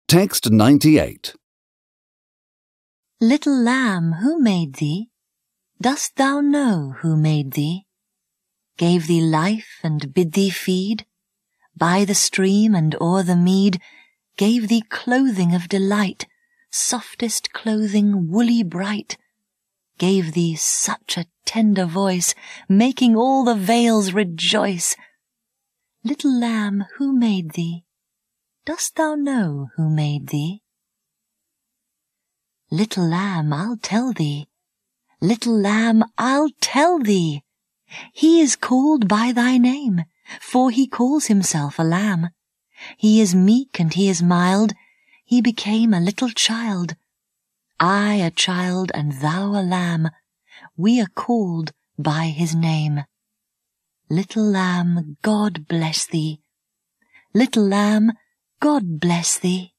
Text 98. Little lamb, who made thee? Dost thou know who made thee? Gave thee life and bid thee feed? By the stream and o'er the mead, gave thee clothing of delight, softest clothing, woolly bright, gave thee such a tender voice, making all the vales rejoice. Little lamb, who made thee? Dost thou know who made thee? Little lamb, I'll tell thee. Little lamb, I'll tell thee. He is called by thy name, for he calls himself a lamb. He is meek and he is mild. He became a little child. I a child and thou a lamb. We are called by his name. Little lamb, God bless thee. Little lamb, God bless thee.